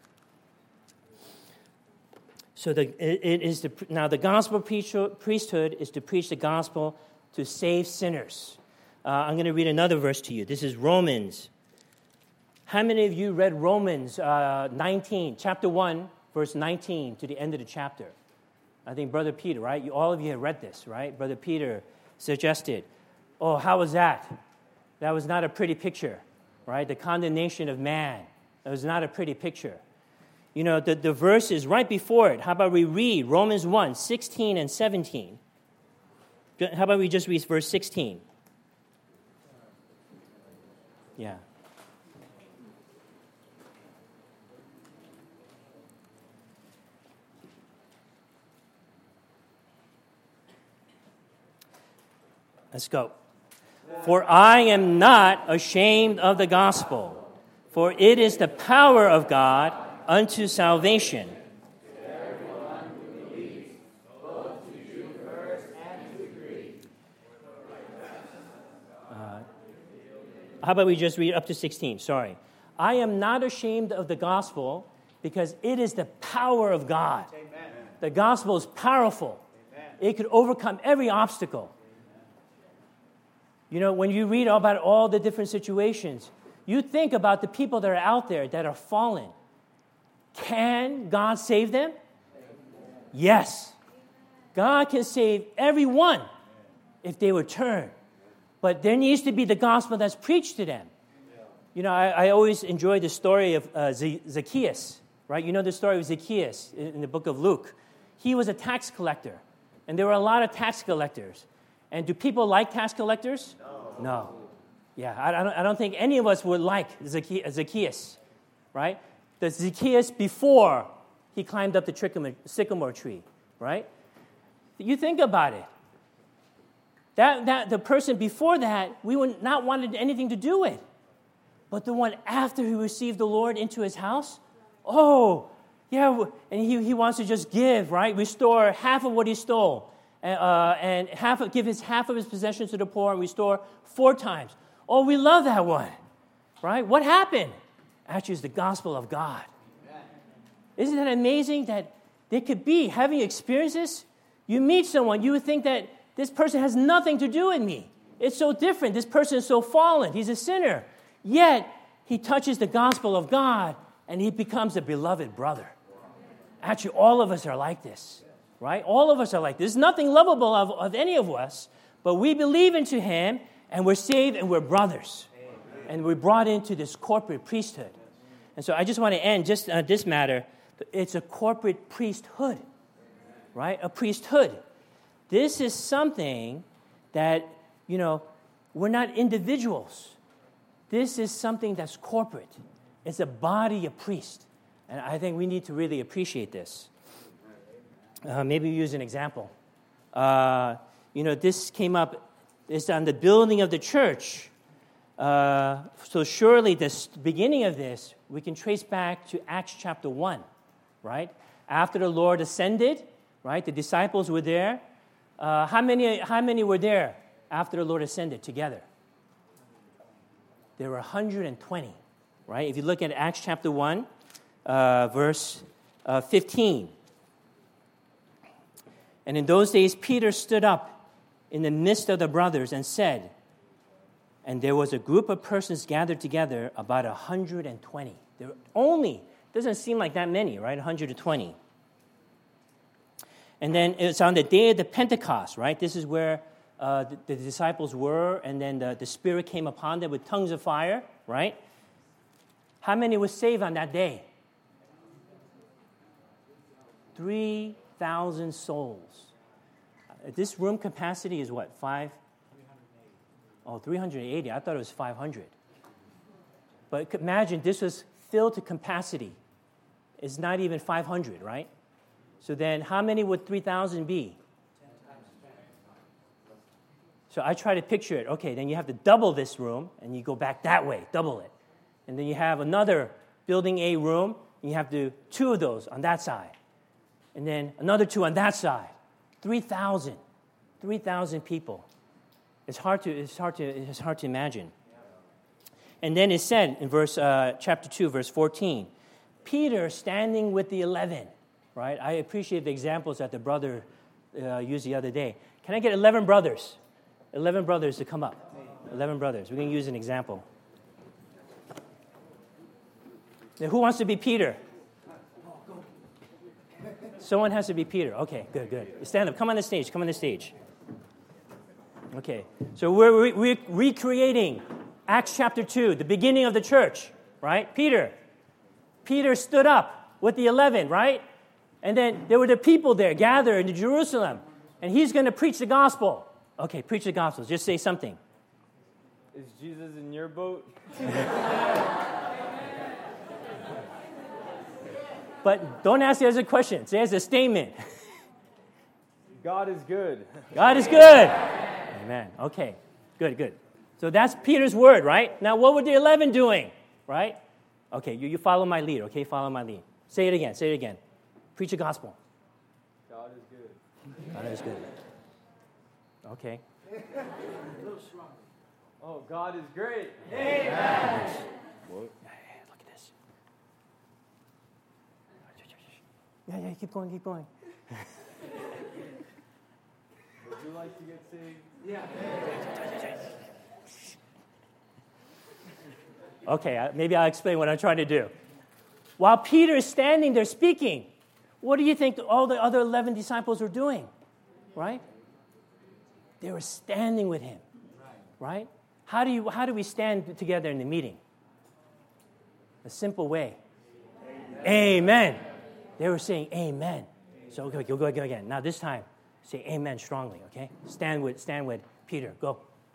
So the, it, it is the, now the gospel priesthood is to preach the gospel to save sinners. Uh, I'm going to read another verse to you. This is Romans. How many of you read Romans uh, nineteen, chapter one, verse nineteen, to the end of the chapter? I think Brother Peter, right? You, all of you have read this, right? Brother Peter suggested, Oh, how was that? That was not a pretty picture, right? The condemnation of man. That was not a pretty picture. You know, the, the verse is right before it. How about we read Romans one, sixteen and seventeen? How about we just read verse sixteen? Yeah. Let's go. For I am not ashamed of the gospel, for it is the power of God unto salvation. Uh, how about we just read up to sixteen? Sorry. I am not ashamed of the gospel because it is the power of God. Amen. The gospel is powerful. Amen. It could overcome every obstacle. You know, when you read about all the different situations, you think about the people that are out there that are fallen. Can God save them? Yes. God can save everyone if they would turn. But there needs to be the gospel that's preached to them. You know, I, I always enjoy the story of uh, Zacchaeus, right? You know the story of Zacchaeus in, in the book of Luke. He was a tax collector, and there were a lot of tax collectors. And do people like tax collectors? No. No. Yeah, I, I, don't, I don't think any of us would like Zacchaeus, right? The Zacchaeus before he climbed up the sycamore tree, right? You think about it. That, that the person before that, we would not wanted anything to do with. But the one after he received the Lord into his house, oh, yeah, and he, he wants to just give, right? Restore half of what he stole. Uh, and half of, give his half of his possessions to the poor and restore four times. Oh, we love that one, right? What happened? Actually, it's the gospel of God. Isn't that amazing that there could be, having experiences, you meet someone, you would think that this person has nothing to do with me. It's so different. This person is so fallen. He's a sinner. Yet, he touches the gospel of God, and he becomes a beloved brother. Actually, all of us are like this. Right? All of us are like this. There's nothing lovable of, of any of us, but we believe into him, and we're saved, and we're brothers. Amen. And we're brought into this corporate priesthood. And so I just want to end just on this matter. It's a corporate priesthood, right? A priesthood. This is something that, you know, we're not individuals. This is something that's corporate. It's a body of priests. And I think we need to really appreciate this. Uh, maybe use an example. Uh, you know, this came up, it's on the building of the church. Uh, so surely the beginning of this, we can trace back to Acts chapter one, right? After the Lord ascended, right, the disciples were there. Uh, how many, how many were there after the Lord ascended together? There were one hundred twenty, right? If you look at Acts chapter one, uh, verse uh, fifteen. And in those days, Peter stood up in the midst of the brothers and said, and there was a group of persons gathered together, about one hundred twenty. There were only, doesn't seem like that many, right? one hundred twenty. And then it's on the day of the Pentecost, right? This is where uh, the, the disciples were, and then the, the Spirit came upon them with tongues of fire, right? How many were saved on that day? Three thousand souls. Uh, this room capacity is what, five? Oh, three hundred eighty. I thought it was five hundred. But imagine this was filled to capacity. It's not even five hundred, right? So then how many would three thousand be? So I try to picture it. Okay, then you have to double this room, and you go back that way, double it. And then you have another building A room, and you have to do two of those on that side. And then another two on that side. three thousand. three thousand people. It's hard to, it's hard to, it's hard to imagine. And then it said in verse, uh, chapter two, verse fourteen, Peter standing with the eleven, right? I appreciate the examples that the brother uh, used the other day. Can I get eleven brothers? eleven brothers to come up. eleven brothers. We're going to use an example. Now, who wants to be Peter? Someone has to be Peter. Okay, good, good. Stand up. Come on the stage. Come on the stage. Okay, so we're re- re- recreating Acts chapter two, the beginning of the church, right? Peter. Peter stood up with the eleven, right? And then there were the people there gathered in Jerusalem, and he's going to preach the gospel. Okay, preach the gospel. Just say something. Is Jesus in your boat? But don't ask it as a question. Say it as a statement. God is good. God is good. Amen. Okay, good, good. So that's Peter's word, right? Now, what were the eleven doing, right? Okay, you, you follow my lead, okay? Follow my lead. Say it again, say it again. Preach the gospel. God is good. God is good. Okay. Oh, God is great. Amen. What? Look at this. Yeah, yeah, keep going, keep going. Would you like to get saved? Yeah. Okay, uh, maybe I'll explain what I'm trying to do. While Peter is standing there speaking, what do you think all the other eleven disciples were doing? Right? They were standing with him. Right? How do you how do we stand together in the meeting? A simple way. Amen. Amen. They were saying amen. So okay, go, go, go again. Now this time, say amen strongly, okay? Stand with stand with Peter. Go.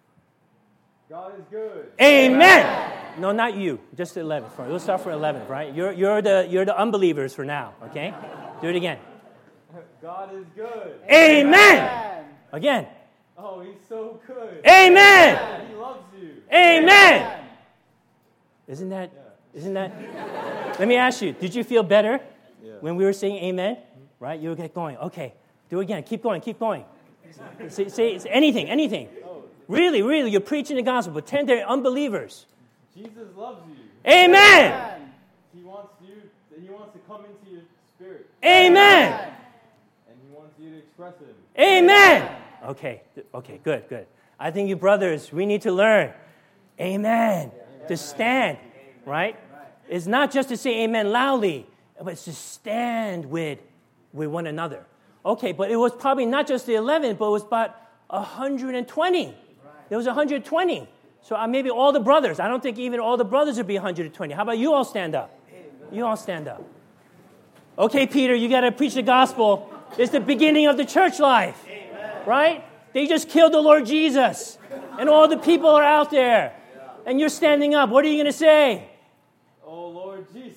God is good. Amen. No, not you. Just the eleventh. We'll start from eleventh, right? You're you're the you're the unbelievers for now, okay? Do it again. God is good. Amen. Again. Oh, he's so good. Amen. He loves you. Amen. Isn't that isn't that Let me ask you, did you feel better Yeah. when we were saying amen? Right? You would get going. Okay. Do it again. Keep going. Keep going. Say, say anything, anything. Really, really, you're preaching the gospel. Pretend they're unbelievers. Jesus loves you. Amen. He wants you. He wants to come into your spirit. Amen. And he wants you to express him. Amen. Okay, okay, good, good. I think you brothers, we need to learn. Amen. To stand, right? It's not just to say amen loudly, but it's to stand with, with one another. Okay, but it was probably not just the eleven, but it was about one hundred twenty. There was one hundred twenty. So uh, maybe all the brothers. I don't think even all the brothers would be one hundred twenty. How about you all stand up? You all stand up. Okay, Peter, you got to preach the gospel. It's the beginning of the church life. Right? They just killed the Lord Jesus. And all the people are out there. And you're standing up. What are you going to say? Oh, Lord Jesus.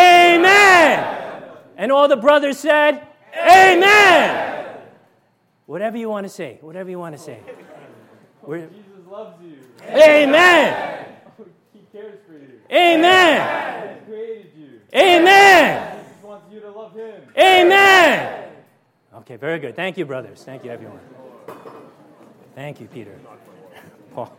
Amen. And all the brothers said, Amen. Whatever you want to say. Whatever you want to say. We're, Jesus loves you. Amen. He cares for you. Amen. He created you. Amen. He just wants you to love him. Amen. Okay, very good. Thank you, brothers. Thank you, everyone. Thank you, Peter. Paul.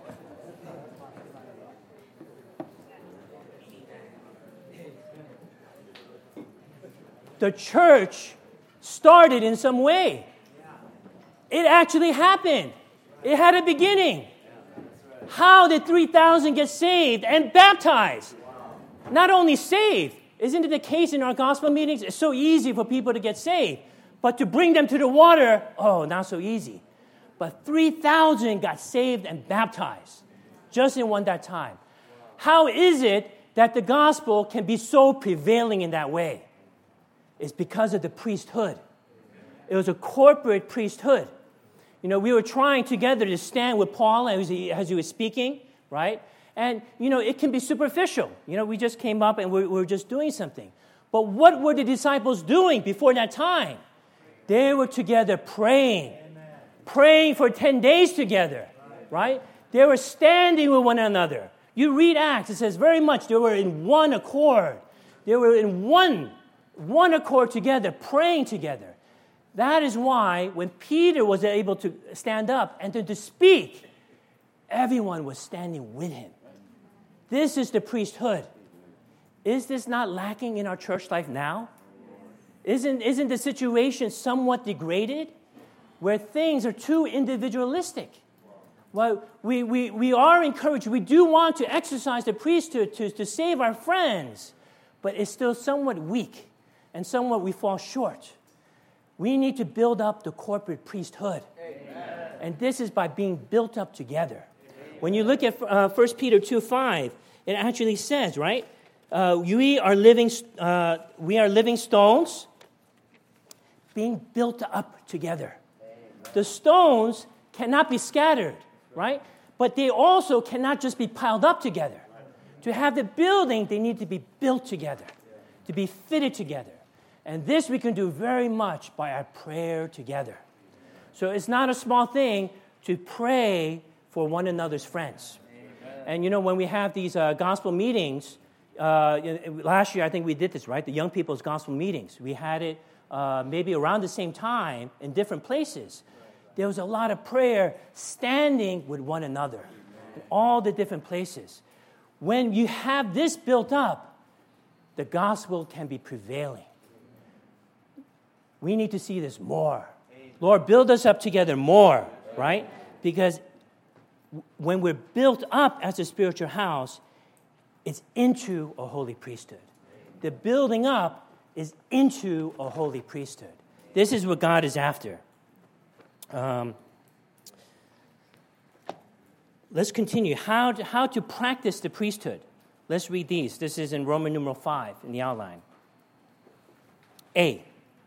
The church started in some way. It actually happened. It had a beginning. How did three thousand get saved and baptized? Not only saved, isn't it the case in our gospel meetings? It's so easy for people to get saved. But to bring them to the water, oh, not so easy. But three thousand got saved and baptized just in one that time. How is it that the gospel can be so prevailing in that way? It's because of the priesthood. It was a corporate priesthood. You know, we were trying together to stand with Paul as he, as he was speaking, right? And, you know, it can be superficial. You know, we just came up and we were just doing something. But what were the disciples doing before that time? They were together praying. Amen. Praying for ten days together, right? They were standing with one another. You read Acts, it says very much they were in one accord. They were in one, one accord together, praying together. That is why when Peter was able to stand up and to, to speak, everyone was standing with him. This is the priesthood. Is this not lacking in our church life now? Isn't, isn't the situation somewhat degraded where things are too individualistic? Well, we, we, we are encouraged. We do want to exercise the priesthood to, to save our friends, but it's still somewhat weak and somewhat we fall short. We need to build up the corporate priesthood. Amen. And this is by being built up together. When you look at uh, First Peter two five, it actually says, right? Uh, we are living, uh, we are living stones being built up together. The stones cannot be scattered, right? But they also cannot just be piled up together. To have the building, they need to be built together, to be fitted together. And this we can do very much by our prayer together. So it's not a small thing to pray for one another's friends. Amen. And you know, when we have these uh, gospel meetings, uh, last year I think we did this, right? The young people's gospel meetings. We had it uh, maybe around the same time in different places. There was a lot of prayer standing with one another in all the different places. When you have this built up, the gospel can be prevailing. We need to see this more. Lord, build us up together more, right? Because when we're built up as a spiritual house, it's into a holy priesthood. The building up is into a holy priesthood. This is what God is after. Um, let's continue. How to, how to practice the priesthood. Let's read these. This is in Roman numeral five in the outline. A.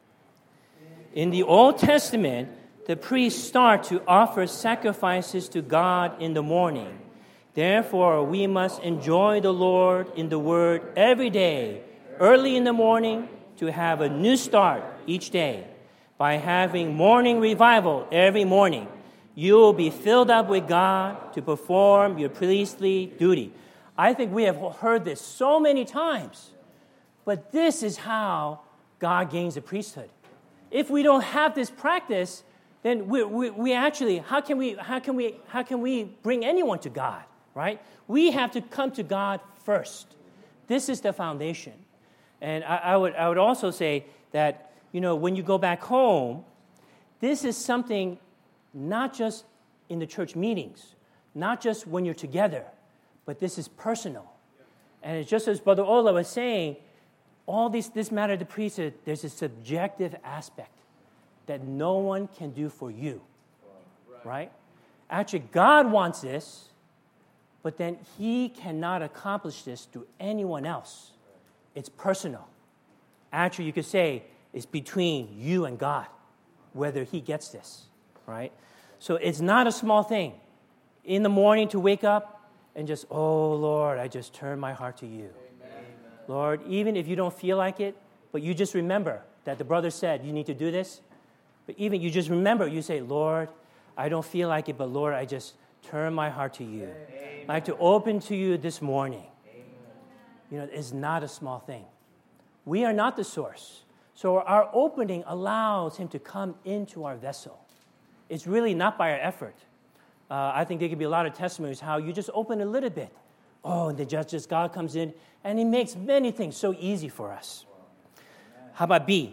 In the Old Testament, the priests start to offer sacrifices to God in the morning. Therefore, we must enjoy the Lord in the Word every day, early in the morning, to have a new start each day. By having morning revival every morning, you will be filled up with God to perform your priestly duty. I think we have heard this so many times, but this is how God gains a priesthood. If we don't have this practice, then we, we, we actually, how can we, how can we, how can we bring anyone to God, right? We have to come to God first. This is the foundation. And I, I would, I would also say that, you know, when you go back home, this is something not just in the church meetings, not just when you're together, but this is personal. And it's just as Brother Ola was saying, all these, this matter of the priesthood, there's a subjective aspect that no one can do for you, right? Actually, God wants this, but then He cannot accomplish this through anyone else. It's personal. Actually, you could say it's between you and God, whether He gets this, right? So it's not a small thing. In the morning to wake up and just, oh, Lord, I just turn my heart to You. Lord, even if you don't feel like it, but you just remember that the brother said you need to do this, but even you just remember, you say, Lord, I don't feel like it, but Lord, I just turn my heart to You. Amen. I'd like to open to You this morning. Amen. You know, it's not a small thing. We are not the source. So our opening allows Him to come into our vessel. It's really not by our effort. Uh, I think there could be a lot of testimonies how you just open a little bit. Oh, and then just, just God comes in, and He makes many things so easy for us. How about B?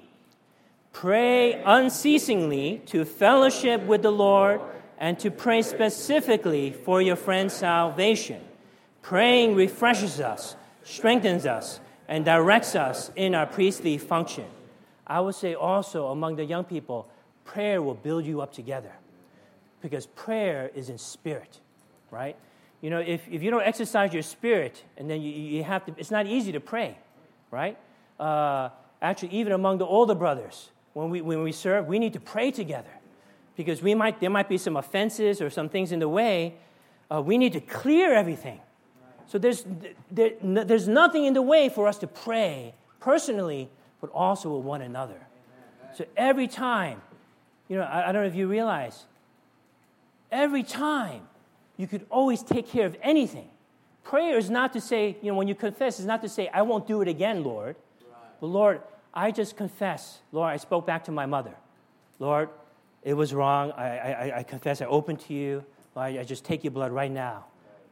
Pray unceasingly to fellowship with the Lord and to pray specifically for your friend's salvation. Praying refreshes us, strengthens us, and directs us in our priestly function. I would say also among the young people, prayer will build you up together because prayer is in spirit, right? You know, if, if you don't exercise your spirit, and then you, you have to, it's not easy to pray, right? Uh, actually, even among the older brothers, when we when we serve, we need to pray together, because we might there might be some offenses or some things in the way. Uh, we need to clear everything. So there's there, there's nothing in the way for us to pray personally, but also with one another. So every time, you know, I, I don't know if you realize, every time. You could always take care of anything. Prayer is not to say, you know, when you confess, it's not to say, I won't do it again, Lord. Right. But Lord, I just confess. Lord, I spoke back to my mother. Lord, it was wrong. I, I, I confess. I open to You. Lord, I just take Your blood right now.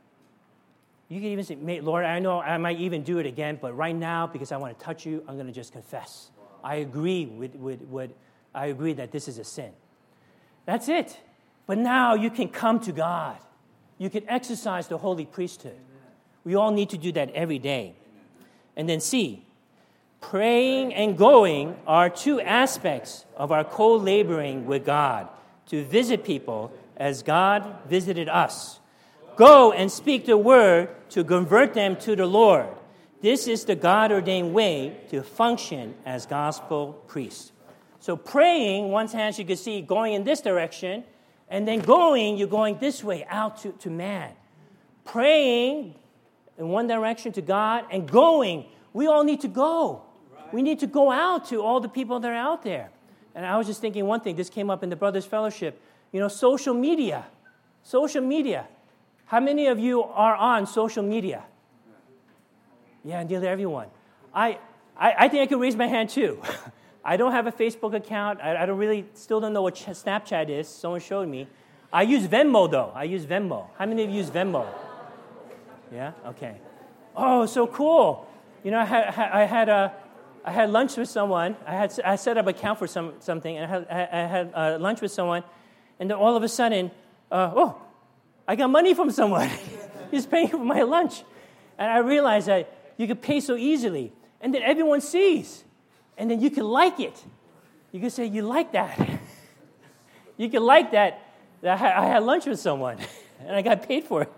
You can even say, Lord, I know I might even do it again, but right now, because I want to touch You, I'm going to just confess. Wow. I agree with, with, with, I agree that this is a sin. That's it. But now you can come to God. You can exercise the holy priesthood. We all need to do that every day. And then C, praying and going are two aspects of our co-laboring with God to visit people as God visited us. Go and speak the word to convert them to the Lord. This is the God-ordained way to function as gospel priests. So praying, one hand you can see going in this direction, and then going, you're going this way out to, to man. Praying in one direction to God, and going, we all need to go. Right. We need to go out to all the people that are out there. And I was just thinking one thing, this came up in the Brothers Fellowship, you know, social media. Social media. How many of you are on social media? Yeah, nearly everyone. I, I, I think I could raise my hand too. I don't have a Facebook account. I, I don't really, still don't know what Ch- Snapchat is. Someone showed me. I use Venmo though. I use Venmo. How many of you use Venmo? Yeah? Okay. Oh, so cool. You know, I had, I had, a, I had lunch with someone. I had I set up an account for some something, and I had, I had uh, lunch with someone, and then all of a sudden, uh, oh, I got money from someone. He's paying for my lunch. And I realized that you could pay so easily, and then everyone sees, and then you can like it. You can say, you like that. You can like that, that I had lunch with someone, and I got paid for it.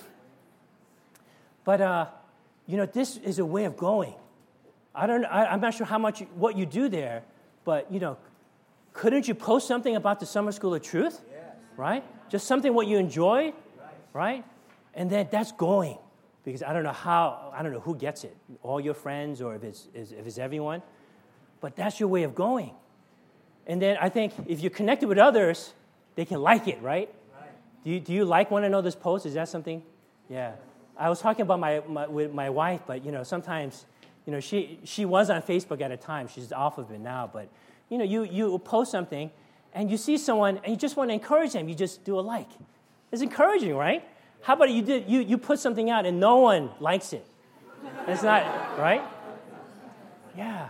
But, uh, you know, this is a way of going. I don't, I, I'm not sure how much, what you do there, but, you know, couldn't you post something about the Summer School of Truth? Yes. Right? Just something what you enjoy, right? And then that's going. Because I don't know how, I don't know who gets it, all your friends or if it's, if it's everyone. But that's your way of going. And then I think if you're connected with others, they can like it, right? Right. Do you, do you like one another's posts? Is that something? Yeah. I was talking about my, my with my wife, but, you know, sometimes, you know, she she was on Facebook at a time. She's off of it now. But, you know, you, you post something, and you see someone, and you just want to encourage them. You just do a like. It's encouraging, right? How about you did you, you put something out and no one likes it? It's not, right? Yeah.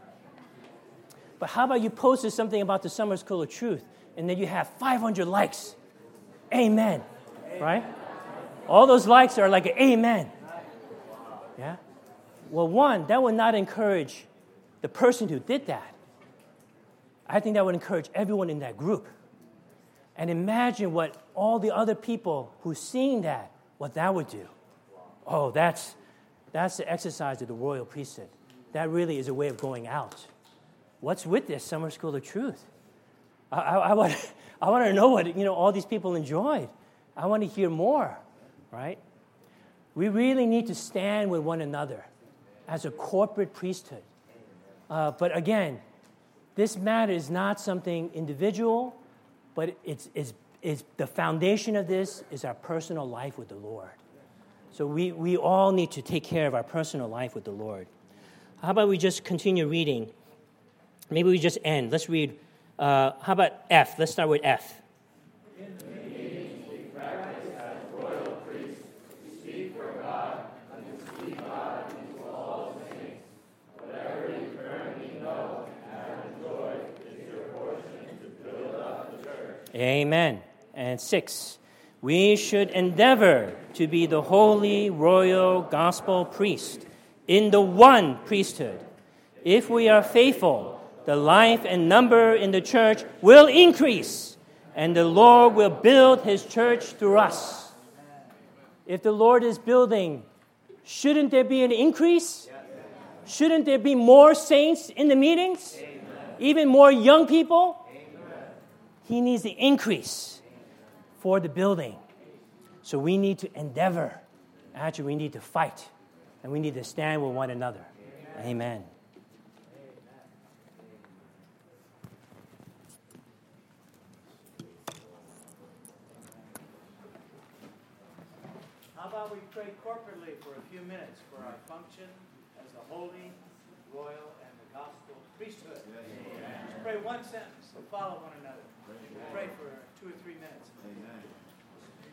But how about you posted something about the Summer School of Truth and then you have five hundred likes? Amen. Right? All those likes are like an amen. Yeah? Well, one, that would not encourage the person who did that. I think that would encourage everyone in that group. And imagine what all the other people who've seen that, what that would do. Oh, that's that's the exercise of the royal priesthood. That really is a way of going out. What's with this Summer School of Truth? I, I, I want I want to know what you know all these people enjoyed. I want to hear more, right? We really need to stand with one another as a corporate priesthood. Uh, but again, this matter is not something individual. But it's, it's, it's the foundation of this is our personal life with the Lord. So we, we all need to take care of our personal life with the Lord. How about we just continue reading? Maybe we just end. Let's read. Uh, how about F? Let's start with F. In the meetings we practice as royal priests, we speak for God and to see God into all things. Whatever you currently know and have enjoyed is your portion to build up the church. Amen. And six, we should endeavor to be the holy, royal, gospel priest in the one priesthood. If we are faithful, the life and number in the church will increase, and the Lord will build his church through us. If the Lord is building, shouldn't there be an increase? Shouldn't there be more saints in the meetings? Even more young people? He needs the increase for the building. So we need to endeavor. Actually, we need to fight. And we need to stand with one another. Amen. Amen. How about we pray corporately for a few minutes for our function as the holy, royal, and the gospel priesthood. Just pray one sentence and follow one another. Pray for two or three minutes. Amen.